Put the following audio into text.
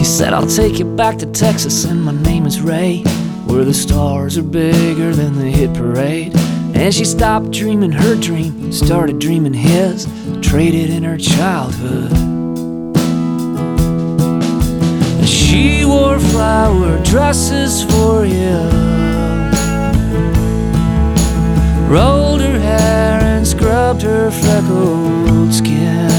He said, I'll take you back to Texas and my name is Ray, where the stars are bigger than the hit parade. And she stopped dreaming her dream, started dreaming his, traded in her childhood. And she wore flower dresses for him, rolled her hair and scrubbed her freckled skin.